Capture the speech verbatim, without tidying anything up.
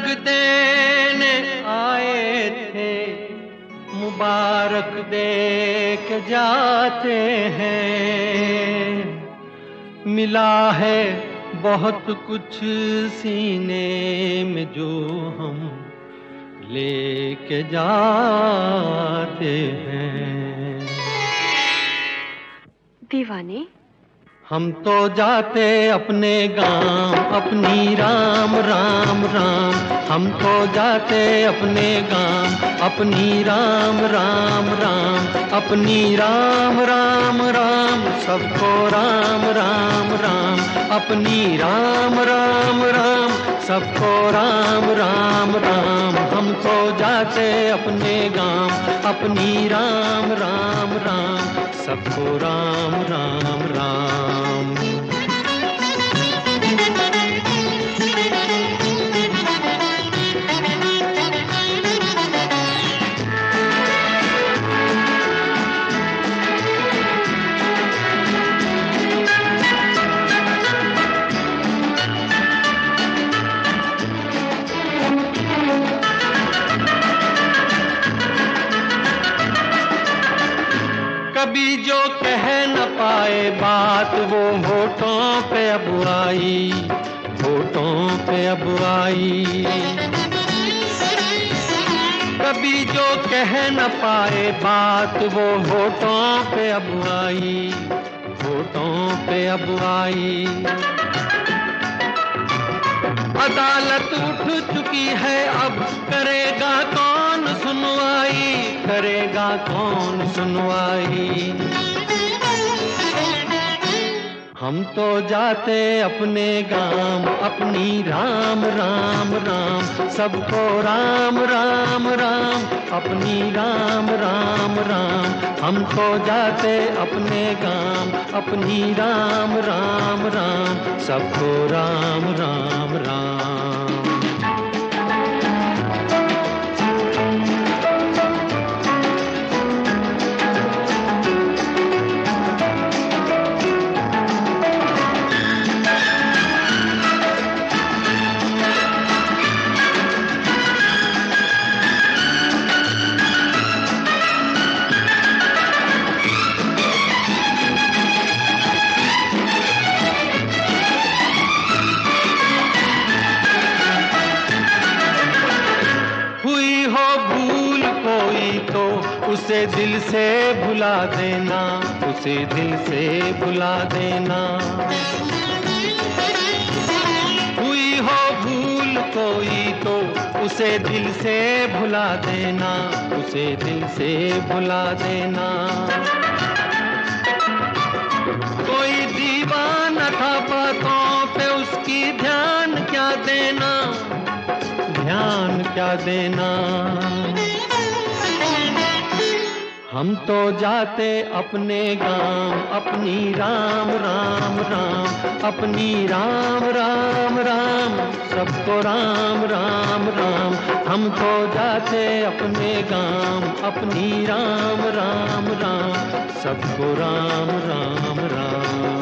देने आए थे, मुबारक दे के जाते हैं। मिला है बहुत कुछ सीने में जो हम लेके जाते हैं। दीवाने, हम तो जाते अपने गांव, अपनी राम राम राम। हम तो जाते अपने गांव, अपनी राम राम राम। अपनी राम राम राम, सबको राम राम राम। अपनी राम राम राम, सबको राम राम राम। हम तो जाते अपने गांव, अपनी राम राम राम। सबको राम राम राम। कभी जो कह न पाए बात, वो होठों पे अब आई, होठों पे अब आई। कभी जो कह न पाए बात, वो होठों पे अब आई, होठों पे अब आई। अदालत उठ चुकी है, अब करेगा कौन सुनवाई, करेगा कौन सुनवाई। हम तो जाते अपने गांव, अपनी राम राम राम। सबको राम राम राम, अपनी राम राम राम। हम तो जाते अपने गांव, अपनी राम राम राम। सबको राम राम राम। उसे दिल से भुला देना, उसे दिल से भुला देना। हुई हो भूल कोई तो उसे दिल से भुला देना, उसे दिल से भुला देना। कोई दीवाना था बातों पे, उसकी ध्यान क्या देना, ध्यान क्या देना। हम तो जाते अपने गांव, अपनी राम राम राम। अपनी राम राम राम, सबको राम राम राम। हम तो जाते अपने गांव, अपनी राम राम राम। सबको राम राम राम।